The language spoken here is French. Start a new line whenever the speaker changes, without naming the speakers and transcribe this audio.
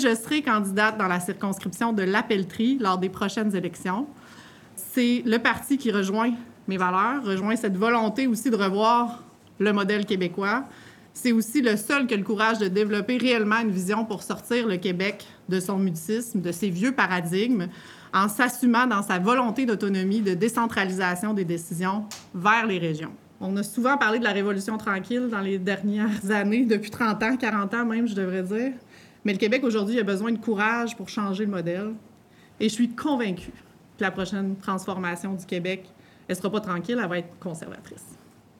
Je serai candidate dans la circonscription de Lapelletrie lors des prochaines élections. C'est le parti qui rejoint mes valeurs, rejoint cette volonté aussi de revoir le modèle québécois. C'est aussi le seul qui a le courage de développer réellement une vision pour sortir le Québec de son mutisme, de ses vieux paradigmes, en s'assumant dans sa volonté d'autonomie, de décentralisation des décisions vers les régions. On a souvent parlé de la Révolution tranquille dans les dernières années, depuis 30 ans, 40 ans même, je devrais dire. Mais le Québec, aujourd'hui, a besoin de courage pour changer le modèle. Et je suis convaincue que la prochaine transformation du Québec, elle ne sera pas tranquille, elle va être conservatrice.